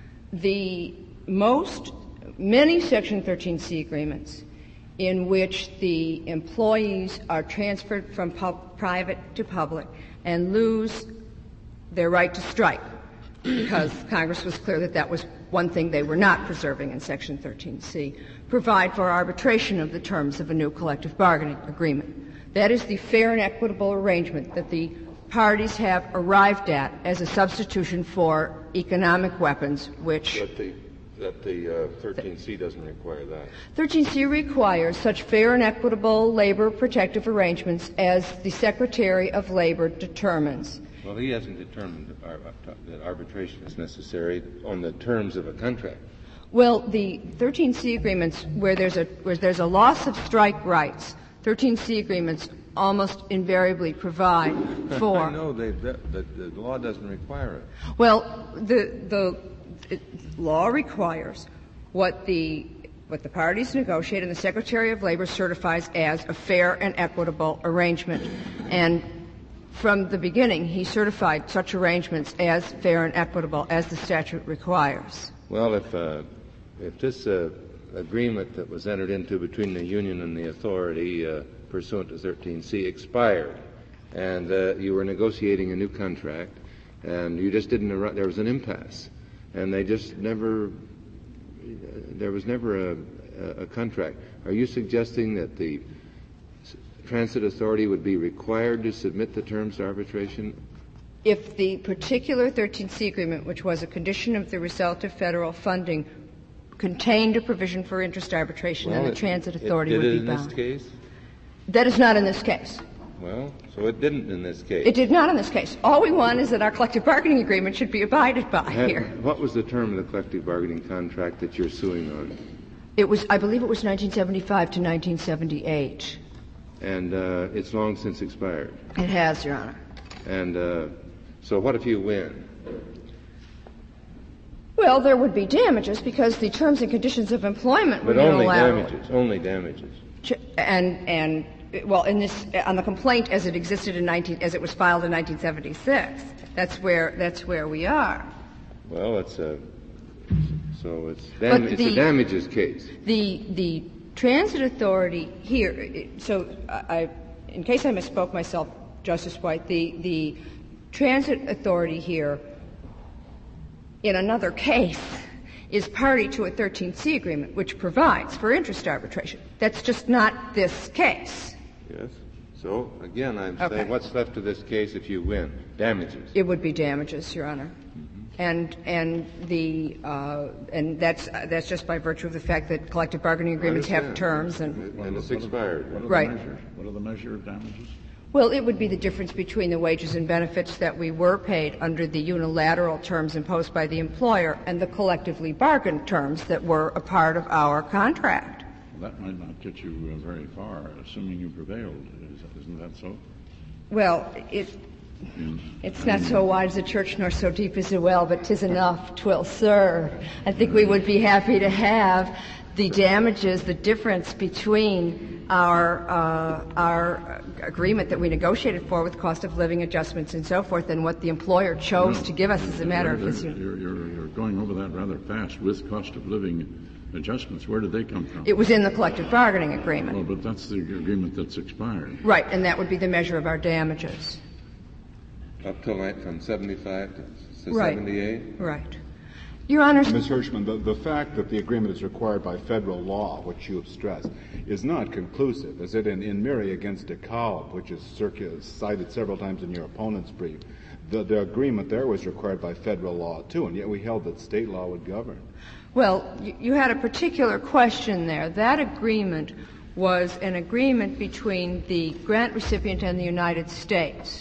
The most, many Section thirteen C agreements in which the employees are transferred from pub, private to public and lose their right to strike, because Congress was clear that that was one thing they were not preserving in Section thirteen C, provide for arbitration of the terms of a new collective bargaining agreement. That is the fair and equitable arrangement that the parties have arrived at as a substitution for economic weapons, which That the, that the uh, thirteen C doesn't require that. thirteen C requires such fair and equitable labor protective arrangements as the Secretary of Labor determines. Well, he hasn't determined that, ar- that arbitration is necessary on the terms of a contract. Well, the thirteen C agreements where there's a where there's a loss of strike rights, thirteen C agreements almost invariably provide for. I know they, that, that the law doesn't require it. Well, the the it, law requires what the what the parties negotiate and the Secretary of Labor certifies as a fair and equitable arrangement. And from the beginning, he certified such arrangements as fair and equitable as the statute requires. Well, if uh, if this uh, agreement that was entered into between the union and the authority uh, pursuant to thirteen C expired, and uh, you were negotiating a new contract, and you just didn't, ar- there was an impasse, and they just never, there was never a, a contract. Are you suggesting that the transit authority would be required to submit the terms to arbitration? If the particular thirteen C agreement, which was a condition of the result of federal funding, contained a provision for interest arbitration, well, then the it, transit authority it would did be in bound. this case? That is not in this case. Well, so it didn't in this case. It did not in this case. All we want is that our collective bargaining agreement should be abided by Had, here. What was the term of the collective bargaining contract that you're suing on? It was, I believe it was nineteen seventy-five to nineteen seventy-eight. And uh, it's long since expired. It has, Your Honor. And uh, so what if you win? Well, there would be damages because the terms and conditions of employment would But only unilaterally. damages, only damages. And, and, well, in this, on the complaint as it existed in nineteen, as it was filed in nineteen seventy-six, that's where, that's where we are. Well, it's a, so it's, dam- But it's the- a damages case. The, the transit authority here, it- so I, in case I misspoke myself, Justice White, the, the transit authority here in another case is party to a thirteen C agreement which provides for interest arbitration. That's just not this case. Yes. So, again, I'm Okay. saying what's left of this case if you win? Damages. It would be damages, Your Honor. And and the uh, and that's uh, that's just by virtue of the fact that collective bargaining agreements have terms and And it's expired. What are Right. the measures? What are the measure of damages? well, it would be the difference between the wages and benefits that we were paid under the unilateral terms imposed by the employer and the collectively bargained terms that were a part of our contract. Well, that might not get you uh, very far, assuming you prevailed. Is, isn't that so? Well, it it's not so wide as a church nor so deep as a well, but 'tis enough, 'twill serve. I think we would be happy to have the damages, the difference between our uh, our agreement that we negotiated for with cost of living adjustments and so forth, and what the employer chose to give us as a matter of his. You're, you're, you're going over that rather fast with cost of living adjustments. Where did they come from? It was in the collective bargaining agreement. Well, but that's the agreement that's expired. Right, and that would be the measure of our damages. Up till like from seventy-five to Right. seventy-eight? Right. Your Honor. Miz Hirschman, the, the fact that the agreement is required by federal law, which you have stressed, is not conclusive. Is it in, in Murray against DeKalb, which is circu- cited several times in your opponent's brief, the, the agreement there was required by federal law, too, and yet we held that state law would govern. Well, you, you had a particular question there. That agreement was an agreement between the grant recipient and the United States,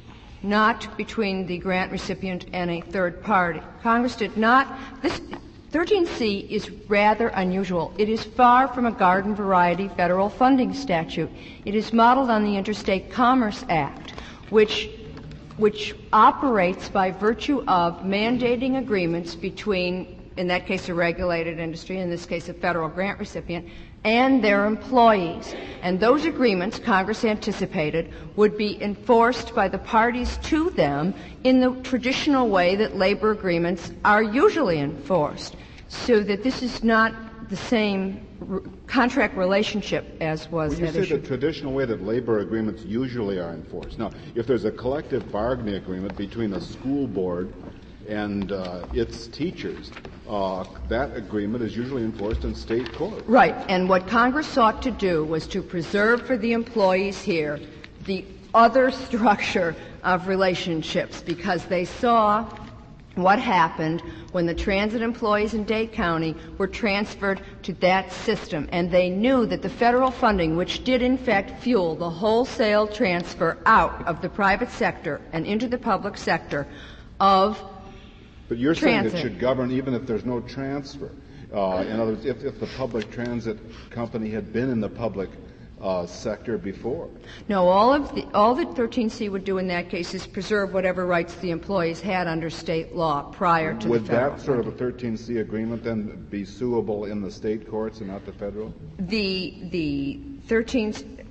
not between the grant recipient and a third party. Congress did not. This thirteen C is rather unusual. It is far from a garden variety federal funding statute. It is modeled on the Interstate Commerce Act, which which operates by virtue of mandating agreements between, in that case, a regulated industry, in this case, a federal grant recipient, and their employees. And those agreements, Congress anticipated, would be enforced by the parties to them in the traditional way that labor agreements are usually enforced, so that this is not the same r- contract relationship as was When you at say issue. the traditional way that labor agreements usually are enforced. Now, if there's a collective bargaining agreement between a school board and uh, its teachers, uh, that agreement is usually enforced in state court. Right. And what Congress sought to do was to preserve for the employees here the other structure of relationships, because they saw what happened when the transit employees in Dade County were transferred to that system. And they knew that the federal funding, which did in fact fuel the wholesale transfer out of the private sector and into the public sector of But you're transit. saying it should govern even if there's no transfer. Uh, in other words, if, if the public transit company had been in the public uh, sector before. No, all of the, all that thirteen C would do in that case is preserve whatever rights the employees had under state law prior to Would the federal that sort of a funding. thirteen C agreement then be suable in the state courts and not the federal? The the thirteen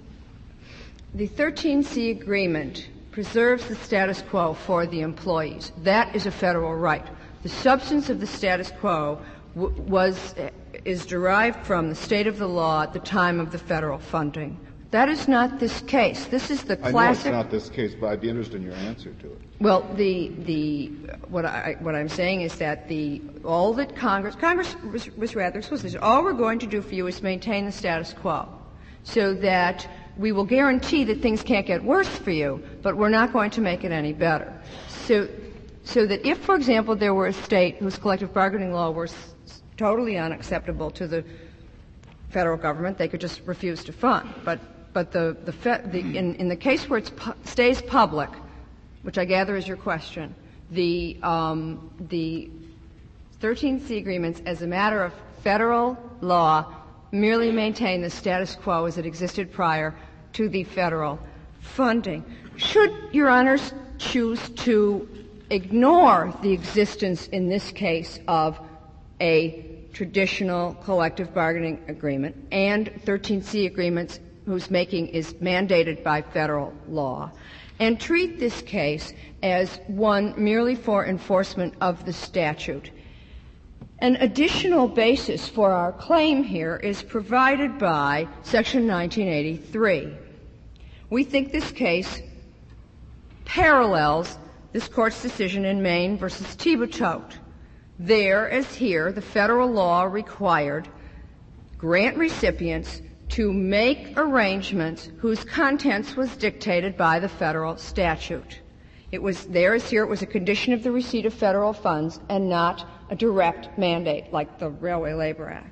the thirteen C agreement preserves the status quo for the employees. That is a federal right. The substance of the status quo w- was is derived from the state of the law at the time of the federal funding. That is not this case. This is the I know it's classic. not this case, but I'd be interested in your answer to it. Well, the the what I what I'm saying is that the all that Congress Congress was, was rather explicit. All we're going to do for you is maintain the status quo, so that we will guarantee that things can't get worse for you, but we're not going to make it any better. So, so that if, for example, there were a state whose collective bargaining law was totally unacceptable to the federal government, they could just refuse to fund. But but the the, fe- the in in the case where it pu- stays public, which I gather is your question, the um, the thirteen C agreements, as a matter of federal law, merely maintain the status quo as it existed prior to the federal funding. Should Your Honors choose to ignore the existence in this case of a traditional collective bargaining agreement and thirteen C agreements whose making is mandated by federal law, and treat this case as one merely for enforcement of the statute, an additional basis for our claim here is provided by Section nineteen eighty-three. We think this case parallels this Court's decision in Maine versus Thiebaud, There, as here, the federal law required grant recipients to make arrangements whose contents was dictated by the federal statute. It was, there as here, it was a condition of the receipt of federal funds and not a direct mandate like the Railway Labor Act.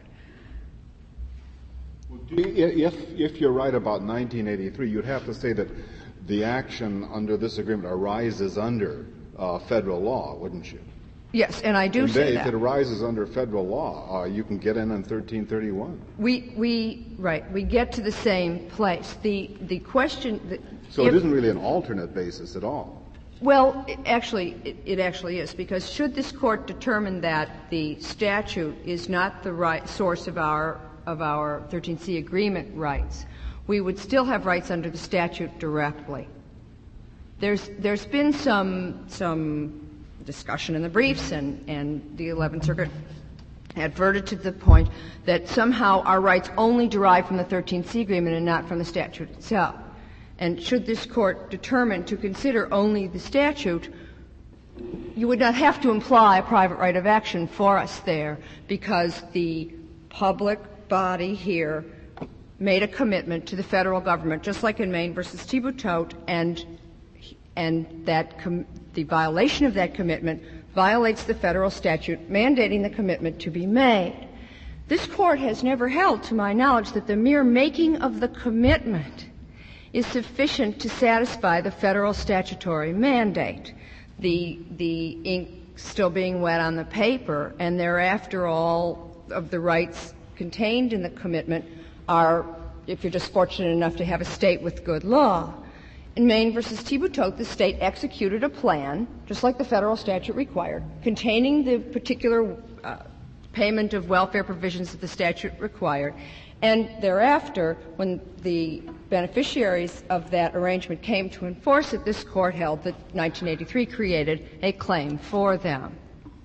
If, if you're right about nineteen eighty-three, you'd have to say that the action under this agreement arises under uh, federal law, wouldn't you? Yes, and I do and say they, that. If it arises under federal law, uh, you can get in on thirteen thirty-one. We, we, right, we get to the same place. The, the question... That so if, it isn't really an alternate basis at all. Well, it actually, it, it actually is, because should this court determine that the statute is not the right source of our of our thirteen C agreement rights, we would still have rights under the statute directly. There's there's been some some discussion in the briefs, and, and the eleventh Circuit adverted to the point that somehow our rights only derive from the thirteen C agreement and not from the statute itself. And should this court determine to consider only the statute, you would not have to imply a private right of action for us there, because the public body here made a commitment to the federal government, just like in Maine versus Thibodeau, and and that com- the violation of that commitment violates the federal statute mandating the commitment to be made. This court has never held, to my knowledge, that the mere making of the commitment is sufficient to satisfy the federal statutory mandate. The the ink still being wet on the paper, and thereafter all of the rights contained in the commitment are, if you're just fortunate enough to have a state with good law. In Maine versus Thibodeau, the state executed a plan, just like the federal statute required, containing the particular uh, payment of welfare provisions that the statute required. And thereafter, when the beneficiaries of that arrangement came to enforce it, this court held that nineteen eighty-three created a claim for them.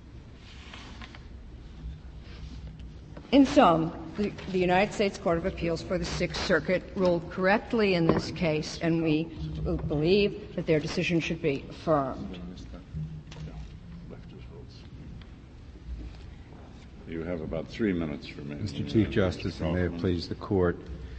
In sum, the, the United States Court of Appeals for the Sixth Circuit ruled correctly in this case, and we believe that their decision should be affirmed. You have about three minutes for me. Mister Chief Justice, and may it please the Court,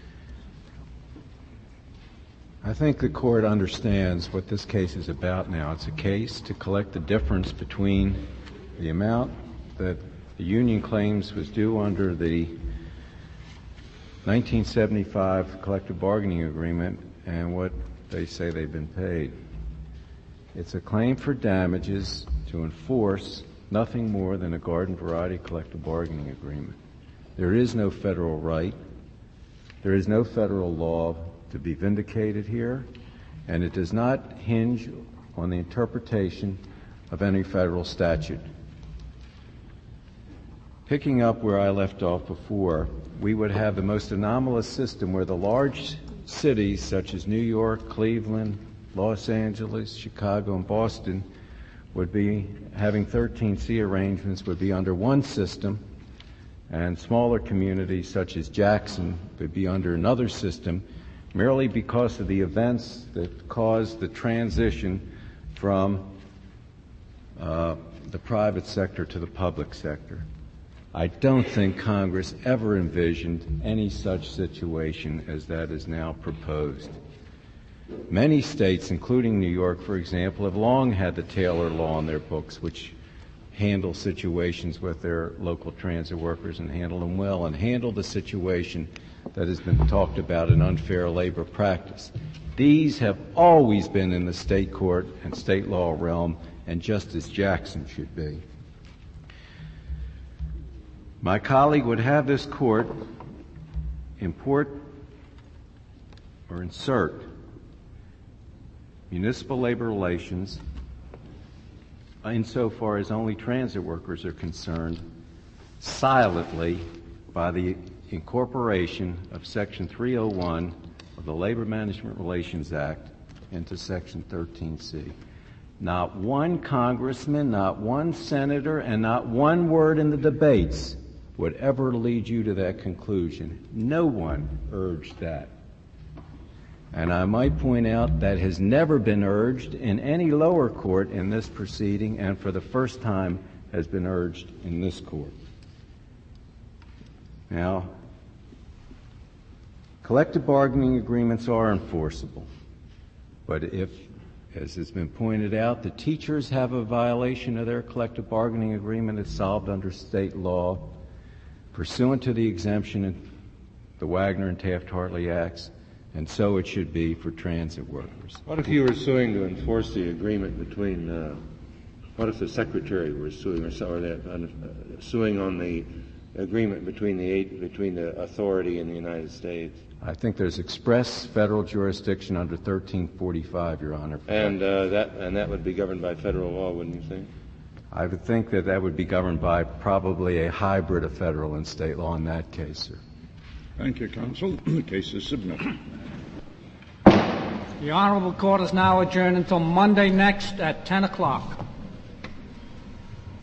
I think the Court understands what this case is about now. It's a case to collect the difference between the amount that the union claims was due under the nineteen seventy-five collective bargaining agreement and what they say they've been paid. It's a claim for damages to enforce nothing more than a garden variety collective bargaining agreement. There is no federal right. There is no federal law to be vindicated here, and it does not hinge on the interpretation of any federal statute. Picking up where I left off before, we would have the most anomalous system where the large cities such as New York, Cleveland, Los Angeles, Chicago, and Boston would be having thirteen C arrangements would be under one system, and smaller communities such as Jackson would be under another system, merely because of the events that caused the transition from uh, the private sector to the public sector. I don't think Congress ever envisioned any such situation as that is now proposed. Many states, including New York, for example, have long had the Taylor Law in their books, which handle situations with their local transit workers and handle them well, and handle the situation that has been talked about in unfair labor practice. These have always been in the state court and state law realm, and just as Jackson should be. My colleague would have this court import or insert municipal labor relations insofar as only transit workers are concerned silently by the incorporation of Section three oh one of the Labor Management Relations Act into Section thirteen C. Not one congressman, not one senator, and not one word in the debates would ever lead you to that conclusion. No one urged that. And I might point out that has never been urged in any lower court in this proceeding, and for the first time has been urged in this court. Now, collective bargaining agreements are enforceable, but if, as has been pointed out, the teachers have a violation of their collective bargaining agreement, it's solved under state law pursuant to the exemption in the Wagner and Taft-Hartley Acts, and so it should be for transit workers. What if you were suing to enforce the agreement between, uh, what if the Secretary were suing, or, so, or that, uh, suing on the agreement between the, between the authority and the United States? I think there's express federal jurisdiction under thirteen forty-five, Your Honor. And uh, that and that would be governed by federal law, wouldn't you think? I would think that that would be governed by probably a hybrid of federal and state law in that case, sir. Thank you, counsel. The case is submitted. The Honorable Court is now adjourned until Monday next at ten o'clock.